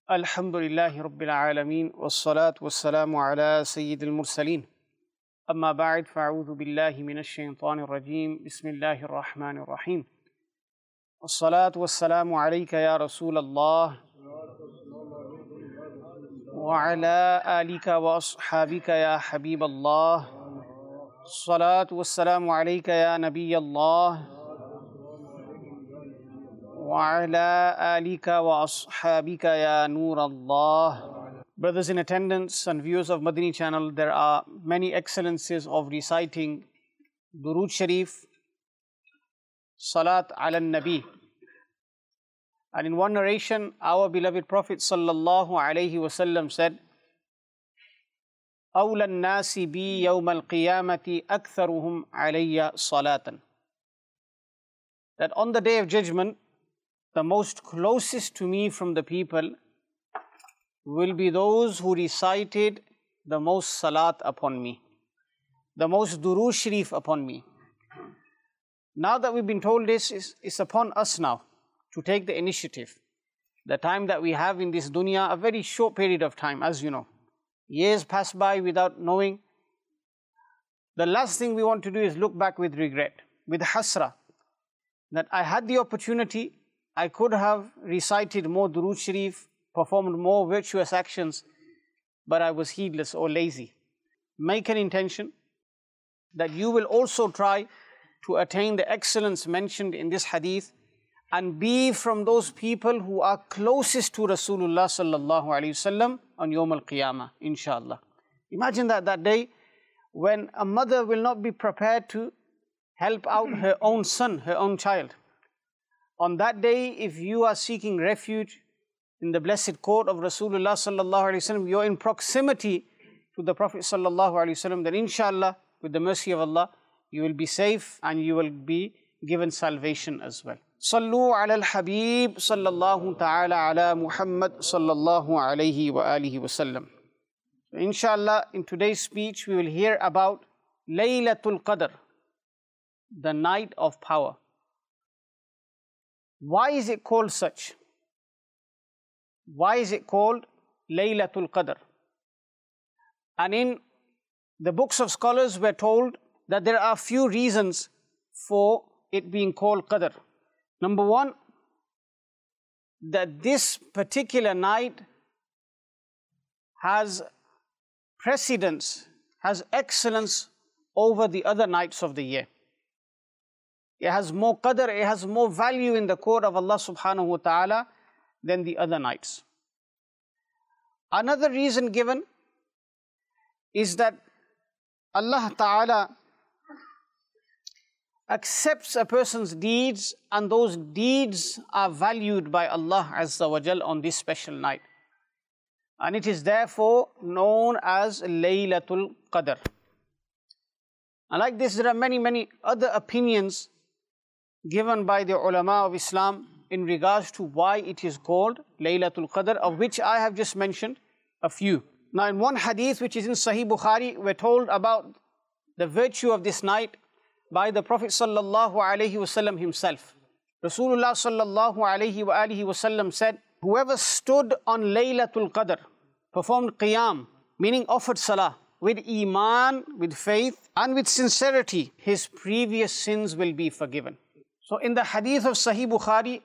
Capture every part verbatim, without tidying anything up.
Alhamdulillahi Rabbil Alameen, wassalatu wassalamu ala Sayyidil Mursaleen. Amma ba'd, fa'udhu billahi minash shaytanir rajeem. Bismillahir Rahmanir Rahim. Wassalatu wassalamu alayka ya Rasulallah wa ala alika wa ashabika ya Habiballah. Salatu wassalamu alayka ya Nabiyallah wa ala alika wa ashabika ya Nur Allah. Brothers in attendance and viewers of Madani channel, there are many excellences of reciting Durood Sharif, Salat ala Nabi. And in one narration, our beloved Prophet sallallahu alayhi wasallam said, أَوْلَى النَّاسِ بِي يَوْمَ الْقِيَامَةِ أَكْثَرُهُمْ عَلَيَّ صَلَاةً. That on the Day of Judgment, the most closest to me from the people will be those who recited the most salat upon me, the most durood sharif upon me. Now that we've been told this, it's, it's upon us now to take the initiative. The time that we have in this dunya, a very short period of time, as you know. Years pass by without knowing. The last thing we want to do is look back with regret, with hasra, that I had the opportunity, I could have recited more durood sharif, performed more virtuous actions, but I was heedless or lazy. Make an intention that you will also try to attain the excellence mentioned in this hadith and be from those people who are closest to Rasulullah sallallahu alaihi wasallam on Yawm al-Qiyamah, inshallah. Imagine that that day when a mother will not be prepared to help out her own son, her own child. On that day, if you are seeking refuge in the blessed court of Rasulullah sallallahu alaihi wasallam, you're in proximity to the Prophet sallallahu alaihi wasallam, then inshallah, with the mercy of Allah, you will be safe and you will be given salvation as well. Sallu ala al-Habib sallallahu ta'ala ala Muhammad sallallahu alayhi wa alihi wasallam. Inshallah, in today's speech, we will hear about Laylatul Qadr, the night of power. Why is it called such? Why is it called Laylatul Qadr? And in the books of scholars, we're told that there are few reasons for it being called Qadr. Number one, that this particular night has precedence, has excellence over the other nights of the year. It has more qadr, it has more value in the court of Allah subhanahu wa ta'ala than the other nights. Another reason given is that Allah ta'ala accepts a person's deeds and those deeds are valued by Allah Azza wa Jal on this special night. And it is therefore known as Laylatul Qadr. And like this, there are many, many other opinions given by the ulama of Islam in regards to why it is called Laylatul Qadr, of which I have just mentioned a few. Now in one hadith which is in Sahih Bukhari, we're told about the virtue of this night by the Prophet sallallahu alaihi wasallam himself. Rasulullah sallallahu alaihi wa alihi wasallam said, whoever stood on Laylatul Qadr, performed qiyam, meaning offered salah, with iman, with faith and with sincerity, his previous sins will be forgiven. So in the hadith of Sahih Bukhari,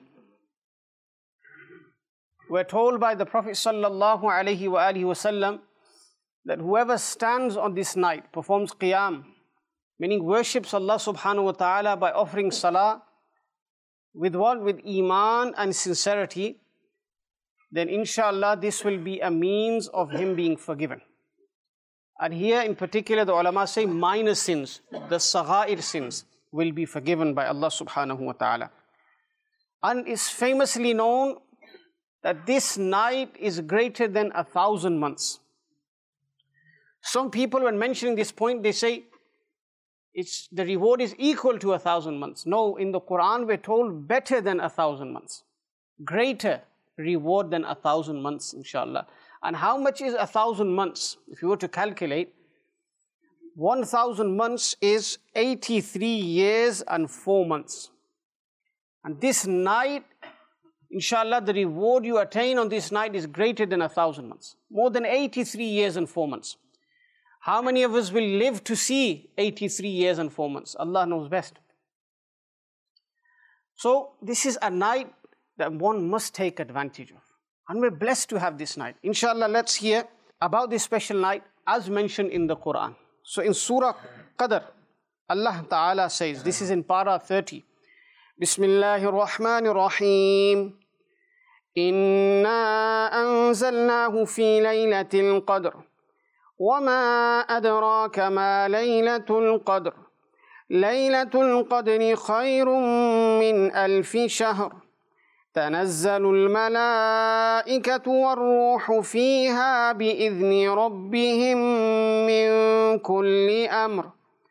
we're told by the Prophet sallallahu alaihi wa alihi wasallam that whoever stands on this night, performs qiyam, meaning worships Allah subhanahu wa ta'ala by offering salah, with what? With iman and sincerity, then inshallah this will be a means of him being forgiven. And here in particular the ulama say minor sins, the saghair sins, will be forgiven by Allah subhanahu wa ta'ala. And it's famously known that this night is greater than a thousand months. Some people, when mentioning this point, they say it's the reward is equal to a thousand months. No, in the Quran we're told better than a thousand months. Greater reward than a thousand months, inshallah. And how much is a thousand months? If you were to calculate, one thousand months is eighty-three years and four months. And this night Inshallah, the reward you attain on this night is greater than a thousand months. More than eighty-three years and four months. How many of us will live to see eighty-three years and four months? Allah knows best. So this is a night that one must take advantage of. And we're blessed to have this night. Inshallah, let's hear about this special night as mentioned in the Quran. So in Surah Qadr, Allah Ta'ala says, this is in para thirty. Bismillahir Rahmanir Rahim. Inna anzalnahu fi laylatil qadr. وما أدراك ما ليلة القدر ليلة القدر خير من ألف شهر تنزل الملائكة والروح فيها بإذن ربهم من كل أمر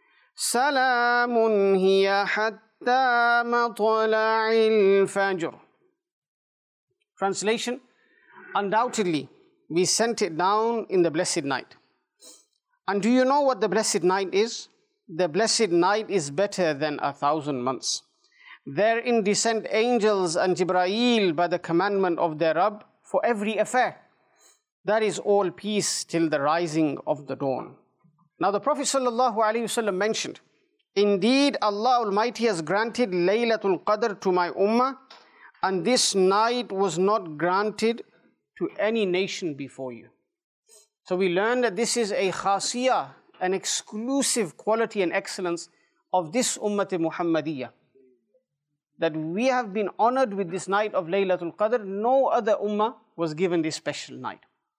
سلام هي حتى مطلع الفجر. Translation: undoubtedly we sent it down in the blessed night. And do you know what the blessed night is? The blessed night is better than a thousand months. Therein descend angels and Jibreel by the commandment of their Rabb for every affair. That is all peace till the rising of the dawn. Now the Prophet ﷺ mentioned, indeed Allah Almighty has granted Laylatul Qadr to my ummah, and this night was not granted to any nation before you. So we learn that this is a khasiyah, an exclusive quality and excellence of this Ummat Muhammadiyah. That we have been honored with this night of Laylatul Qadr. No other ummah was given this special night.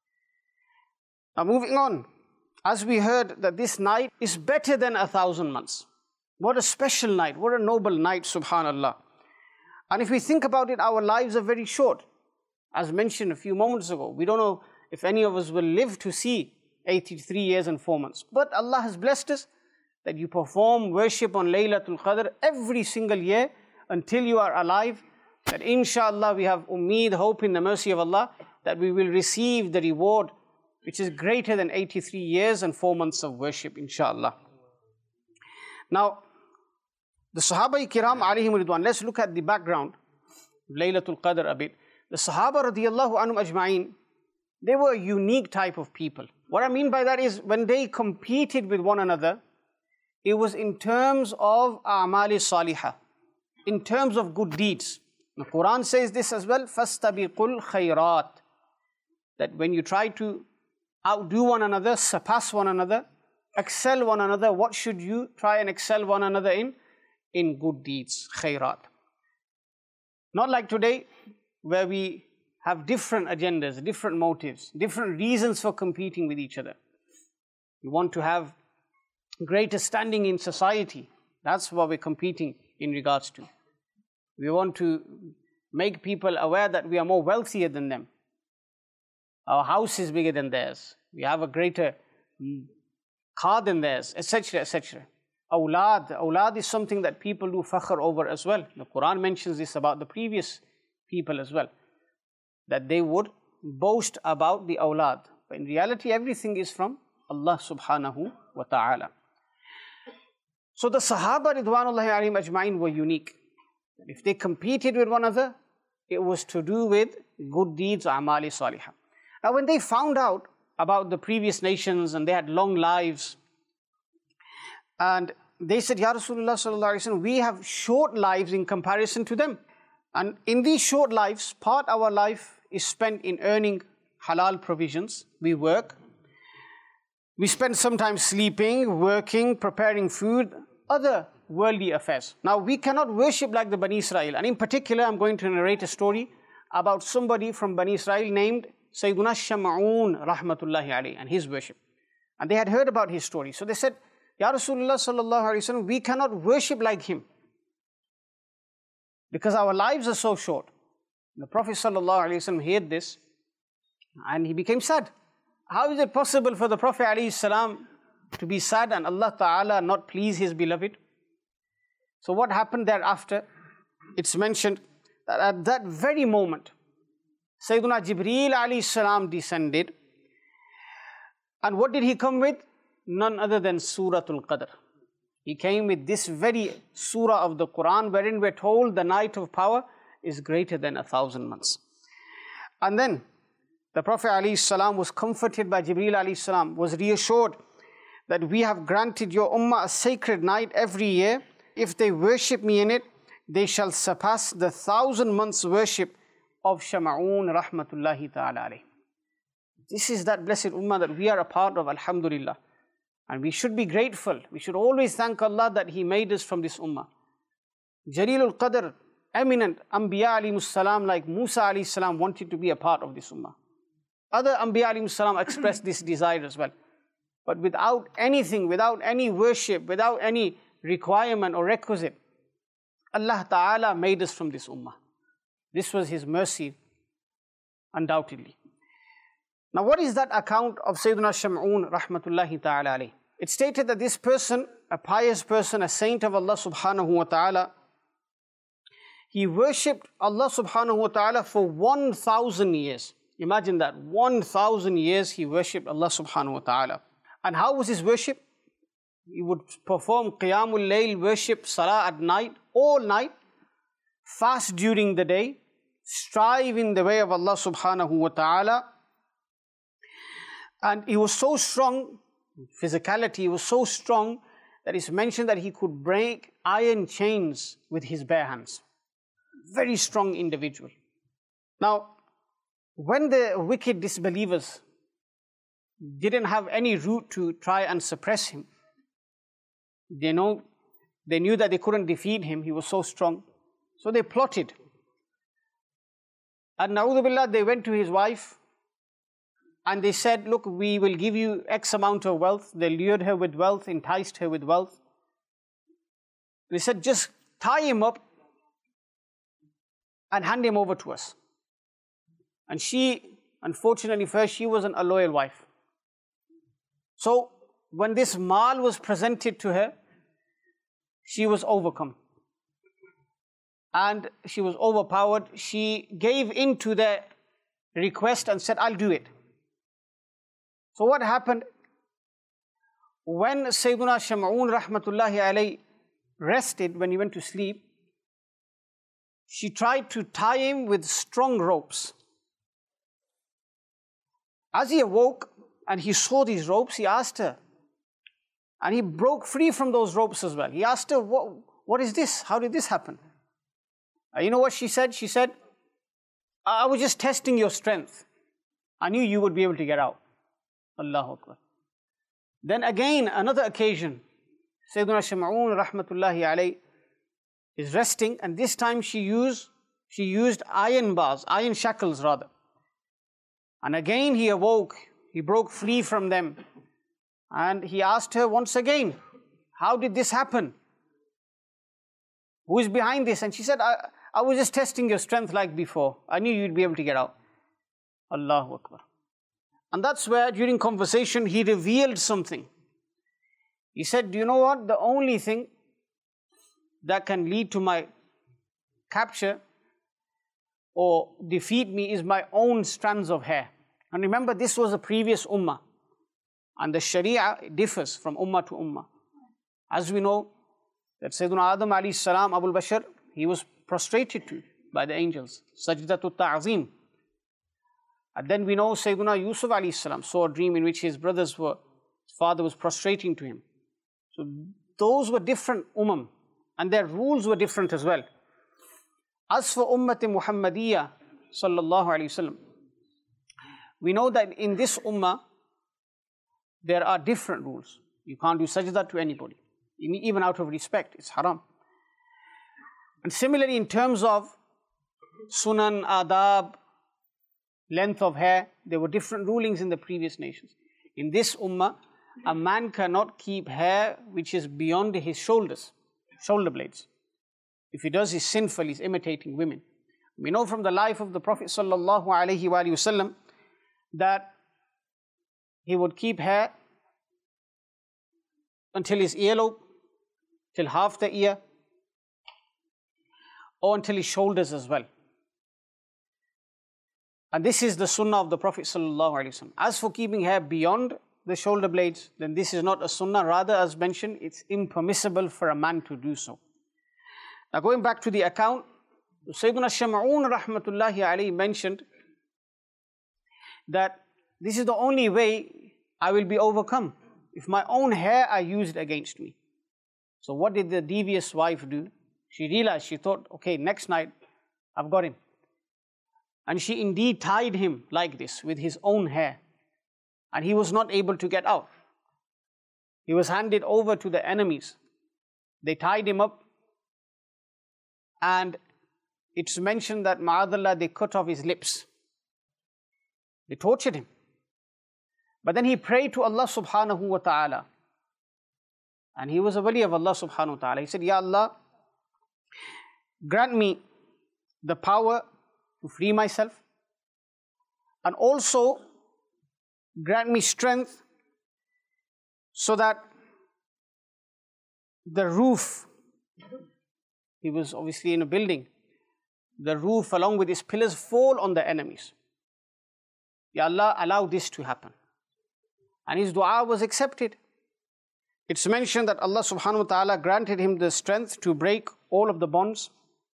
Now moving on, as we heard that this night is better than a thousand months. What a special night, what a noble night, subhanallah. And if we think about it, our lives are very short. As mentioned a few moments ago, we don't know if any of us will live to see eighty-three years and four months. But Allah has blessed us that you perform worship on Laylatul Qadr every single year until you are alive. That inshallah we have ummeed, hope in the mercy of Allah, that we will receive the reward which is greater than eighty-three years and four months of worship, inshallah. Now, the Sahaba Kiram alayhim ridwan, let's look at the background of Laylatul Qadr a bit. The Sahaba radiyallahu anhum ajma'in, they were a unique type of people. What I mean by that is when they competed with one another, it was in terms of a'mali salihah, in terms of good deeds. The Quran says this as well, fastabiqul khairat, that when you try to outdo one another, surpass one another, excel one another, what should you try and excel one another in? In good deeds, khairat. Not like today, where we have different agendas, different motives, different reasons for competing with each other. We want to have greater standing in society. That's what we're competing in regards to. We want to make people aware that we are more wealthier than them. Our house is bigger than theirs. We have a greater car than theirs, et cetera, et cetera. Awlad. Awlad is something that people do fakhr over as well. The Quran mentions this about the previous people as well, that they would boast about the awlad. But in reality, everything is from Allah subhanahu wa ta'ala. So the Sahaba ridwanullahi alayhim ajma'in were unique. If they competed with one another, it was to do with good deeds, a'mali salihah. Now when they found out about the previous nations and they had long lives, and they said, Ya Rasulullah sallallahu alayhi wa sallam, we have short lives in comparison to them. And in these short lives, part of our life is spent in earning halal provisions. We work. We spend some time sleeping, working, preparing food, other worldly affairs. Now, we cannot worship like the Bani Israel. And in particular, I'm going to narrate a story about somebody from Bani Israel named Sayyiduna Shama'un rahmatullahi alayhi and his worship. And they had heard about his story. So they said, Ya Rasulullah sallallahu alayhi wa sallam, we cannot worship like him, because our lives are so short. The Prophet sallallahu alayhi wa sallam heard this and he became sad. How is it possible for the Prophet alayhi salam to be sad and Allah Ta'ala not please his beloved? So what happened thereafter? It's mentioned that at that very moment, Sayyiduna Jibreel alayhi salam descended. And what did he come with? None other than Suratul Qadr. He came with this very surah of the Quran wherein we're told the night of power is greater than a thousand months. And then the Prophet ﷺ was comforted by Jibreel ﷺ, was reassured that we have granted your ummah a sacred night every year. If they worship me in it, they shall surpass the thousand months worship of Shama'un rahmatullahi ta'ala alayh. This is that blessed ummah that we are a part of, alhamdulillah. And we should be grateful. We should always thank Allah that He made us from this ummah. Jalilul Qadr, eminent Anbiya alayhimus salam like Musa alayhis salam wanted to be a part of this ummah. Other Anbiya alayhimus salam expressed this desire as well. But without anything, without any worship, without any requirement or requisite, Allah Ta'ala made us from this ummah. This was His mercy, undoubtedly. Now what is that account of Sayyidina Sham'un rahmatullahi ta'ala alayh? It stated that this person, a pious person, a saint of Allah subhanahu wa ta'ala, he worshipped Allah subhanahu wa ta'ala for one thousand years. Imagine that, one thousand years he worshipped Allah subhanahu wa ta'ala. And how was his worship? He would perform Qiyamul Layl, worship, Salah at night, all night, fast during the day, strive in the way of Allah subhanahu wa ta'ala. And he was so strong, physicality, he was so strong that it's mentioned that he could break iron chains with his bare hands. Very strong individual. Now, when the wicked disbelievers didn't have any route to try and suppress him, they know, they knew that they couldn't defeat him, he was so strong. So they plotted. And na'udhu billah, they went to his wife and they said, look, we will give you X amount of wealth. They lured her with wealth, enticed her with wealth. They said, just tie him up and hand him over to us. And she, unfortunately for her, she wasn't a loyal wife. So when this mal was presented to her, she was overcome. And she was overpowered. She gave in to their request and said, I'll do it. So what happened? When Sayyiduna Sham'un rahmatullahi alayhi rested, when he went to sleep, she tried to tie him with strong ropes. As he awoke and he saw these ropes, he asked her, and he broke free from those ropes as well. He asked her, what, what is this? How did this happen? Uh, you know what she said? She said, I was just testing your strength. I knew you would be able to get out. Allahu Akbar. Then again, another occasion, Sayyiduna Sham'un rahmatullahi alayhi is resting, and this time she used, she used iron bars, iron shackles rather. And again he awoke, he broke free from them. And he asked her once again, how did this happen? Who is behind this? And she said, I, I was just testing your strength like before. I knew you'd be able to get out. Allahu Akbar. And that's where during conversation he revealed something. He said, do you know what? The only thing that can lead to my capture or defeat me is my own strands of hair. And remember, this was a previous ummah. And the Sharia differs from ummah to ummah. As we know, that Sayyiduna Adam alayhi salam, Abul Bashar, he was prostrated to by the angels. Sajdatul ta'zim. And then we know Sayyiduna Yusuf alayhi salam saw a dream in which his brothers were, his father was prostrating to him. So those were different ummah. And their rules were different as well. As for Ummati Muhammadiyya sallallahu alayhi wasallam, we know that in this ummah, there are different rules. You can't do sajda to anybody, even out of respect, it's haram. And similarly, in terms of sunan, adab, length of hair, there were different rulings in the previous nations. In this ummah, a man cannot keep hair which is beyond his shoulders, shoulder blades. If he does, he's sinful, he's imitating women. We know from the life of the Prophet sallallahu alaihi wasallam that he would keep hair until his earlobe, till half the ear, or until his shoulders as well. And this is the sunnah of the Prophet sallallahu alaihi wasallam. As for keeping hair beyond the shoulder blades, then this is not a sunnah. Rather, as mentioned, it's impermissible for a man to do so. Now going back to the account, Sayyidina Sham'un rahmatullahi alayhi mentioned that this is the only way I will be overcome, if my own hair are used against me. So what did the devious wife do? She realized, she thought, okay, next night I've got him. And she indeed tied him like this with his own hair. And he was not able to get out. He was handed over to the enemies. They tied him up. And it's mentioned that ma'adallah, they cut off his lips. They tortured him. But then he prayed to Allah subhanahu wa ta'ala. And he was a wali of Allah subhanahu wa ta'ala. He said, Ya Allah, grant me the power to free myself. And also grant me strength so that the roof, he was obviously in a building, the roof along with his pillars fall on the enemies. Ya Allah, allow this to happen. And his dua was accepted. It's mentioned that Allah subhanahu wa ta'ala granted him the strength to break all of the bonds.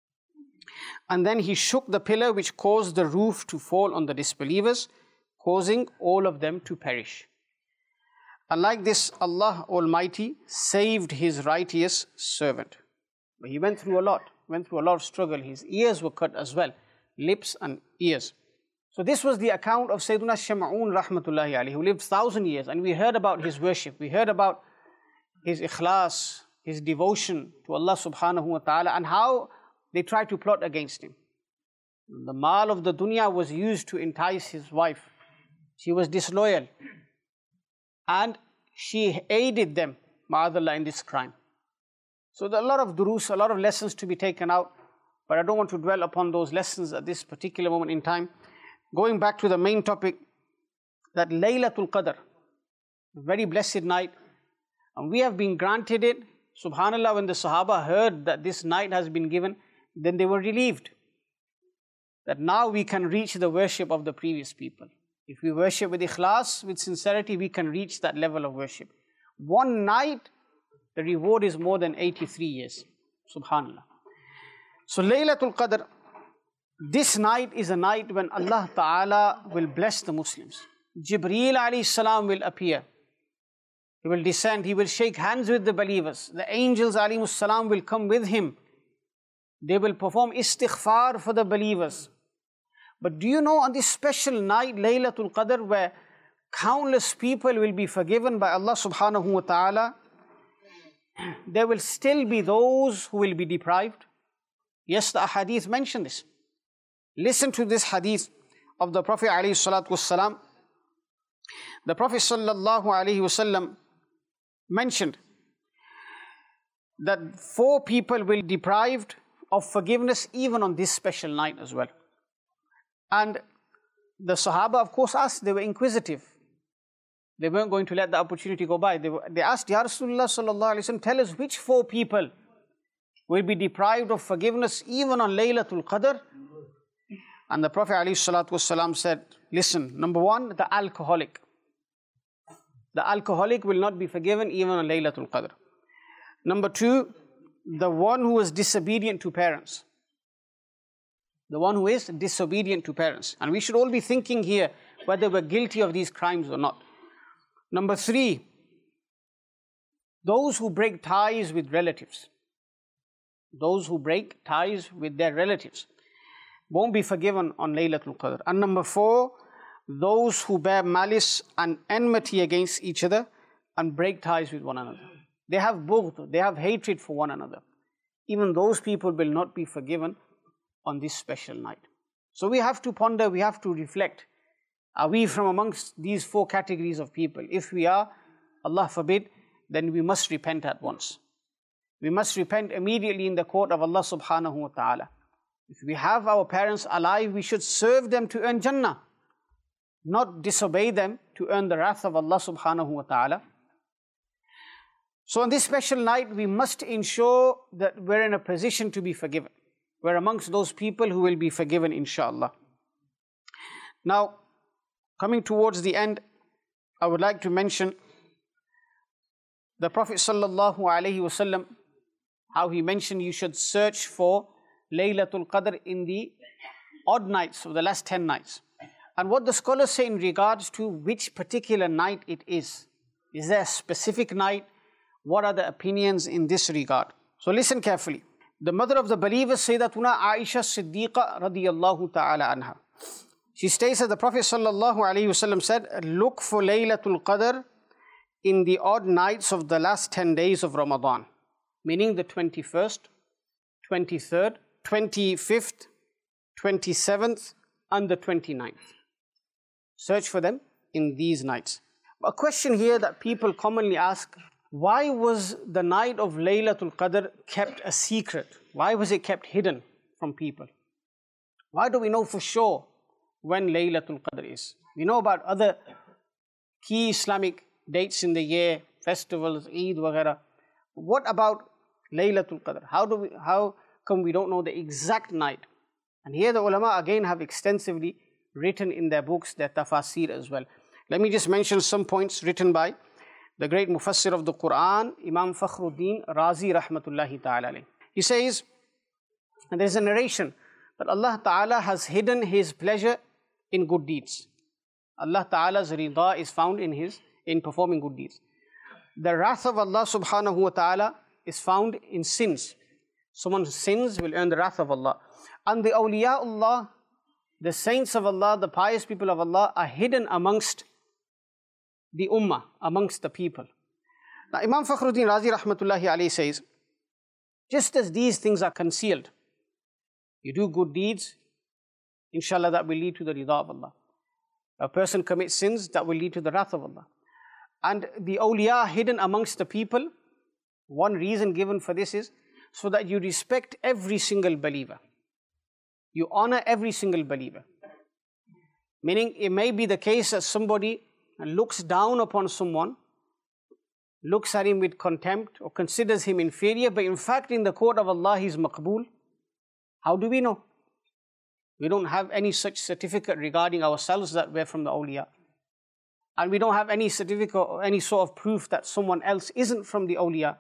And then he shook the pillar which caused the roof to fall on the disbelievers, causing all of them to perish. And like this, Allah Almighty saved His righteous servant. But he went through a lot, went through a lot of struggle. His ears were cut as well, lips and ears. So this was the account of Sayyidina Sham'un rahmatullahi alayhi, who lived thousand years. And we heard about his worship. We heard about his ikhlas, his devotion to Allah subhanahu wa ta'ala, and how they tried to plot against him. The mal of the dunya was used to entice his wife. She was disloyal. And she aided them, ma'adallah, in this crime. So there are a lot of durus, a lot of lessons to be taken out. But I don't want to dwell upon those lessons at this particular moment in time. Going back to the main topic, that Laylatul Qadr, a very blessed night, and we have been granted it. Subhanallah, when the Sahaba heard that this night has been given, then they were relieved that now we can reach the worship of the previous people. If we worship with ikhlas, with sincerity, we can reach that level of worship. One night, the reward is more than eighty-three years. Subhanallah. So Laylatul Qadr, this night is a night when Allah Ta'ala will bless the Muslims. Jibreel alayhi salam will appear. He will descend, he will shake hands with the believers. The angels alayhi salam will come with him. They will perform istighfar for the believers. But do you know, on this special night, Laylatul Qadr, where countless people will be forgiven by Allah subhanahu wa ta'ala, there will still be those who will be deprived. Yes, the hadith mention this. Listen to this hadith of the Prophet alayhi salatu wassalam. The Prophet sallallahu alayhi wasallam mentioned that four people will be deprived of forgiveness even on this special night as well. And the Sahaba, of course, asked, they were inquisitive. They weren't going to let the opportunity go by. They, were, they asked, Ya Rasulullah sallallahu alayhi wasallam, tell us which four people will be deprived of forgiveness even on Laylatul Qadr. And the Prophet ﷺ said, listen, number one, the alcoholic. The alcoholic will not be forgiven even on Laylatul Qadr. Number two, the one who is disobedient to parents. The one who is disobedient to parents. And we should all be thinking here whether we're guilty of these crimes or not. Number three, those who break ties with relatives. Those who break ties with their relatives won't be forgiven on Laylatul Qadr. And number four, those who bear malice and enmity against each other and break ties with one another. They have bughd, they have hatred for one another. Even those people will not be forgiven on this special night. So we have to ponder, we have to reflect. Are we from amongst these four categories of people? If we are, Allah forbid, then we must repent at once. We must repent immediately in the court of Allah subhanahu wa ta'ala. If we have our parents alive, we should serve them to earn Jannah, not disobey them to earn the wrath of Allah subhanahu wa ta'ala. So on this special night, we must ensure that we're in a position to be forgiven. We're amongst those people who will be forgiven, inshallah. Now, coming towards the end, I would like to mention the Prophet sallallahu alaihi wasallam, how he mentioned you should search for Laylatul Qadr in the odd nights of the last ten nights. And what the scholars say in regards to which particular night it is. Is there a specific night? What are the opinions in this regard? So listen carefully. The mother of the believers, Sayyidatuna Aisha Siddiqa radiyallahu ta'ala anha. She states that the Prophet sallallahu alayhi wasallam said, look for Laylatul Qadr in the odd nights of the last ten days of Ramadan. Meaning the twenty-first, twenty-third, twenty-fifth, twenty-seventh and the twenty-ninth. Search for them in these nights. A question here that people commonly ask, why was the night of Laylatul Qadr kept a secret? Why was it kept hidden from people? Why do we know for sure when Laylatul Qadr is? We know about other key Islamic dates in the year, festivals, Eid, waghaira. What about Laylatul Qadr? How do we, how come we don't know the exact night? And here the ulama again have extensively written in their books, their tafasir as well. Let me just mention some points written by the great Mufassir of the Quran, Imam Fakhruddin Razi rahmatullahi ta'ala alayh. He says, and there is a narration that Allah Ta'ala has hidden His pleasure in good deeds. Allah Ta'ala's rida is found in His, in performing good deeds. The wrath of Allah subhanahu wa ta'ala is found in sins. Someone's sins will earn the wrath of Allah. And the awliyaullah, the saints of Allah, the pious people of Allah are hidden amongst the ummah, amongst the people. Now Imam Fakhruddin Razi rahmatullahi alayhi says, just as these things are concealed, you do good deeds, inshallah that will lead to the rida of Allah. A person commits sins, that will lead to the wrath of Allah. And the awliya are hidden amongst the people. One reason given for this is so that you respect every single believer. You honor every single believer. Meaning it may be the case that somebody looks down upon someone, looks at him with contempt or considers him inferior, but in fact in the court of Allah he is maqbool. How do we know? We don't have any such certificate regarding ourselves that we're from the awliya. And we don't have any certificate or any sort of proof that someone else isn't from the awliya.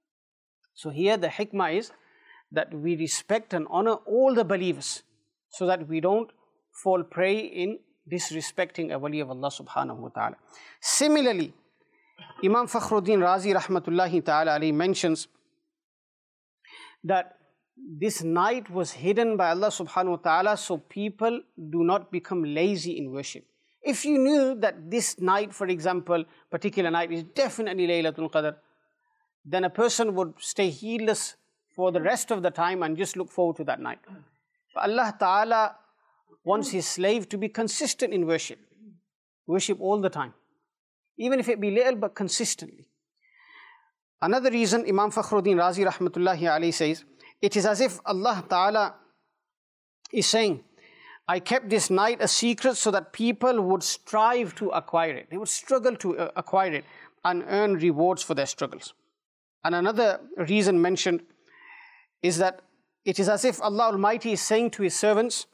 So here the hikmah is that we respect and honor all the believers so that we don't fall prey in disrespecting a wali of Allah subhanahu wa ta'ala. Similarly, Imam Fakhruddin Razi rahmatullahi ta'ala alayhi mentions that this night was hidden by Allah subhanahu wa ta'ala so people do not become lazy in worship. If you knew that this night, for example, particular night is definitely Laylatul Qadr, then a person would stay heedless for the rest of the time and just look forward to that night. But Allah Ta'ala wants His slave to be consistent in worship. Worship all the time. Even if it be little, but consistently. Another reason, Imam Fakhruddin Razi rahmatullahi alayhi says, it is as if Allah Ta'ala is saying, I kept this night a secret so that people would strive to acquire it. They would struggle to uh, acquire it and earn rewards for their struggles. And another reason mentioned is that it is as if Allah Almighty is saying to His servants,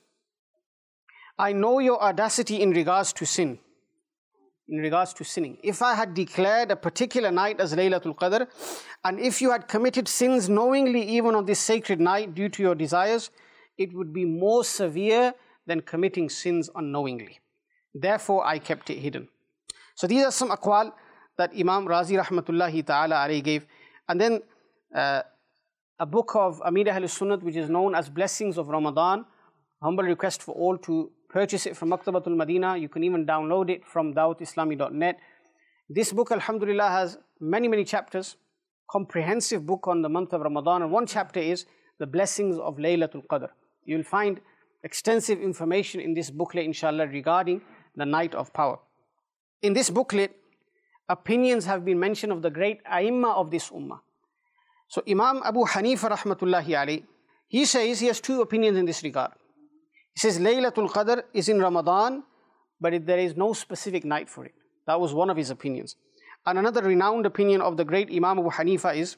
I know your audacity in regards to sin, in regards to sinning. If I had declared a particular night as Laylatul Qadr, and if you had committed sins knowingly even on this sacred night due to your desires, it would be more severe than committing sins unknowingly. Therefore, I kept it hidden. So these are some aqwal that Imam Razi rahmatullahi ta'ala alayhi gave. And then uh, a book of Amir Ahl Sunnat, which is known as Blessings of Ramadan. Humble request for all to purchase it from Maktabatul Madina. You can even download it from dawat islami dot net. This book, alhamdulillah, has many, many chapters. Comprehensive book on the month of Ramadan. And one chapter is the blessings of Laylatul Qadr. You will find extensive information in this booklet, inshallah, regarding the night of power. In this booklet, opinions have been mentioned of the great A'immah of this ummah. So Imam Abu Hanifa rahmatullahi alayhi, he says he has two opinions in this regard. He says Laylatul Qadr is in Ramadan, but it, there is no specific night for it. That was one of his opinions. And another renowned opinion of the great Imam Abu Hanifa is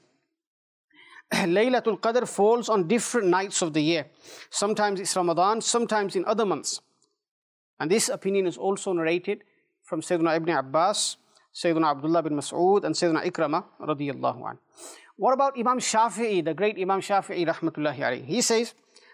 Laylatul Qadr falls on different nights of the year. Sometimes it's Ramadan, sometimes in other months. And this opinion is also narrated from Sayyidina Ibn Abbas, Sayyidina Abdullah bin Mas'ud, and Sayyidina Ikramah radiyallahu anhu. What about Imam Shafi'i, the great Imam Shafi'i rahmatullahi alayhi? He says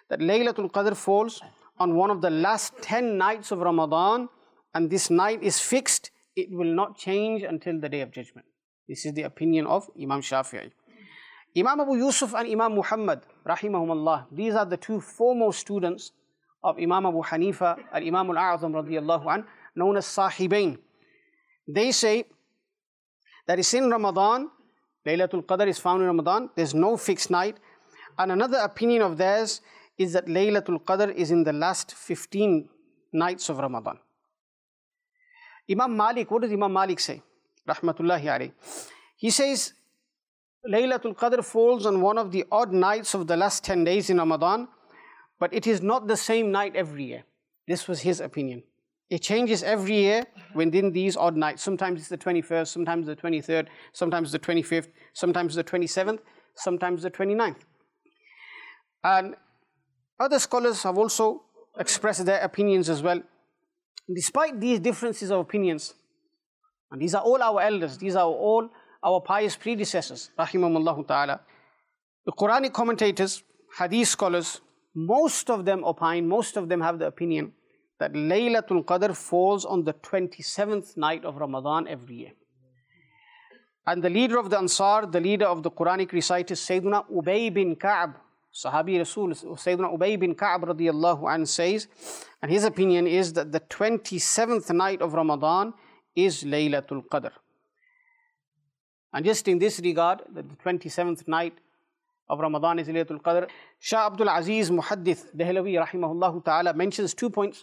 that Laylatul Qadr falls on one of the last ten nights of Ramadan, and this night is fixed. It will not change until the Day of Judgment. This is the opinion of Imam Shafi'i. Imam Abu Yusuf and Imam Muhammad, rahimahumullah, these are the two foremost students of Imam Abu Hanifa and Imam al-A'zam radiyallahu anh, known as Sahibain. They say that it's in Ramadan, Laylatul Qadr is found in Ramadan, there's no fixed night. And another opinion of theirs is that Laylatul Qadr is in the last fifteen nights of Ramadan. Imam Malik, what does Imam Malik say? Rahmatullahi alayhi. He says, Laylatul Qadr falls on one of the odd nights of the last ten days in Ramadan, but it is not the same night every year. This was his opinion. It changes every year within these odd nights. Sometimes it's the twenty-first, sometimes the twenty-third, sometimes the twenty-fifth, sometimes the twenty-seventh, sometimes the twenty-ninth. And other scholars have also expressed their opinions as well. Despite these differences of opinions, and these are all our elders, these are all our pious predecessors, rahimahumullah ta'ala, the Quranic commentators, hadith scholars, most of them opine, most of them have the opinion that Laylatul Qadr falls on the twenty-seventh night of Ramadan every year. And the leader of the Ansar, the leader of the Quranic reciters, Sayyiduna Ubay bin Ka'b, Sahabi Rasul, Sayyiduna Ubay bin Ka'b radiyallahu anhu says, and his opinion is that the twenty-seventh night of Ramadan is Laylatul Qadr. And just in this regard, that the twenty-seventh night of Ramadan is Laylatul Qadr, Shah Abdul Aziz Muhaddith Dehlawi rahimahullah ta'ala mentions two points.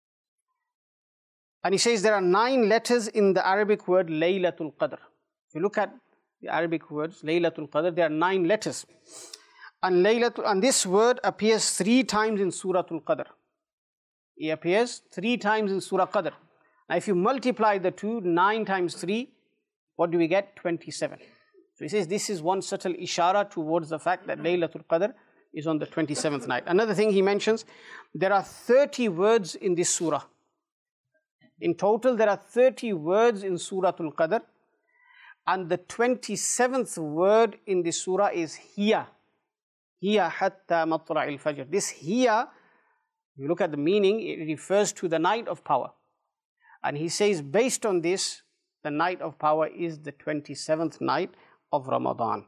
And he says there are nine letters in the Arabic word Laylatul Qadr. If you look at the Arabic words Laylatul Qadr, there are nine letters. And Laylatul, and this word appears three times in Suratul Qadr. It appears three times in Surah Qadr. Now if you multiply the two, nine times three, what do we get? twenty-seven. So he says this is one subtle ishara towards the fact that Laylatul Qadr is on the twenty-seventh night. Another thing he mentions, there are thirty words in this surah. In total, there are thirty words in Suratul Qadr, and the twenty-seventh word in this surah is hiya. Hiya hatta matla'il fajr. This hiya, if you look at the meaning, it refers to the night of power. And he says, based on this, the night of power is the twenty-seventh night of Ramadan.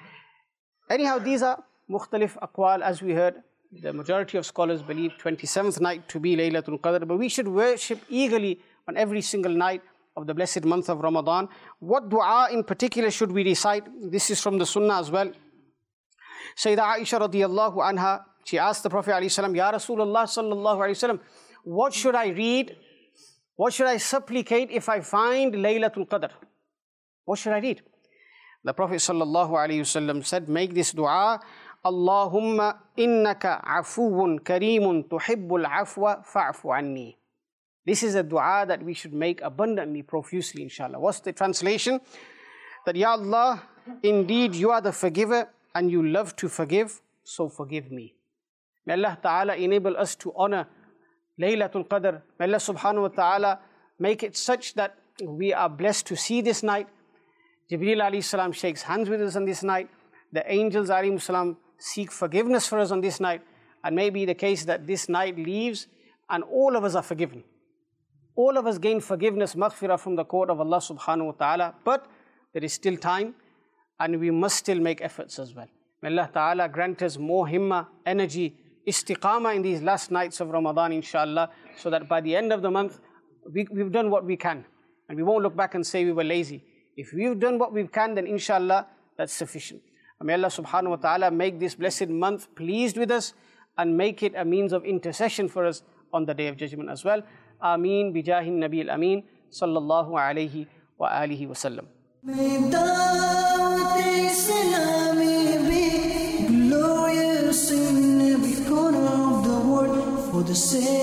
Anyhow, these are mukhtalif aqwal, as we heard. The majority of scholars believe twenty-seventh night to be Laylatul Qadr, but we should worship eagerly on every single night of the blessed month of Ramadan. What dua in particular should we recite? This is from the Sunnah as well. Sayyidah Aisha radiyallahu anha, she asked the Prophet alayhi salam, Ya Rasulullah sallallahu alayhi wasallam, what should I read? What should I supplicate if I find Laylatul Qadr? What should I read? The Prophet sallallahu alayhi wasallam said, make this dua, Allahumma innaka afuwun kareemun tuhibbul afwa fa'fu anni. This is a dua that we should make abundantly, profusely, inshallah. What's the translation? That, Ya Allah, indeed you are the forgiver and you love to forgive, so forgive me. May Allah Ta'ala enable us to honor Laylatul Qadr. May Allah Subhanahu wa Ta'ala make it such that we are blessed to see this night. Jibreel alayhi salam shakes hands with us on this night. The angels alayhi salam seek forgiveness for us on this night. And may be the case that this night leaves and all of us are forgiven. All of us gain forgiveness, maghfirah from the court of Allah Subhanahu wa Ta'ala. But there is still time and we must still make efforts as well. May Allah Ta'ala grant us more himma, energy, istiqamah in these last nights of Ramadan, inshallah, so that by the end of the month, we, we've done what we can. And we won't look back and say we were lazy. If we've done what we can, then inshallah, that's sufficient. And may Allah Subhanahu wa Ta'ala make this blessed month pleased with us and make it a means of intercession for us on the Day of Judgment as well. Ameen bijahin Nabi al-Ameen sallallahu alayhi wa alihi wa sallam. May Dawat Islami be glorious in every corner of the world for the sake